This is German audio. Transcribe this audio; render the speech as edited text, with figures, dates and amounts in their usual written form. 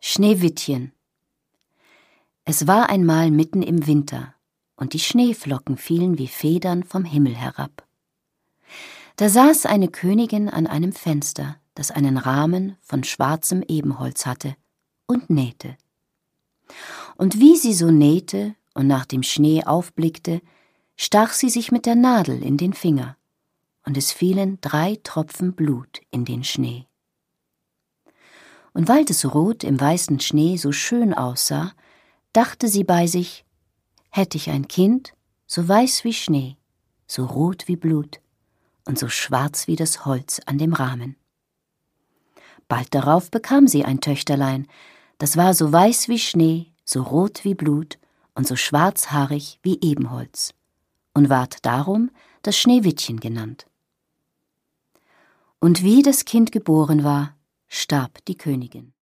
Schneewittchen. Es war einmal mitten im Winter, und die Schneeflocken fielen wie Federn vom Himmel herab. Da saß eine Königin an einem Fenster, das einen Rahmen von schwarzem Ebenholz hatte, und nähte. Und wie sie so nähte und nach dem Schnee aufblickte, stach sie sich mit der Nadel in den Finger, und es fielen 3 Tropfen Blut in den Schnee. Und weil das Rot im weißen Schnee so schön aussah, dachte sie bei sich, hätte ich ein Kind, so weiß wie Schnee, so rot wie Blut und so schwarz wie das Holz an dem Rahmen. Bald darauf bekam sie ein Töchterlein, das war so weiß wie Schnee, so rot wie Blut und so schwarzhaarig wie Ebenholz und ward darum das Schneewittchen genannt. Und wie das Kind geboren war, starb die Königin.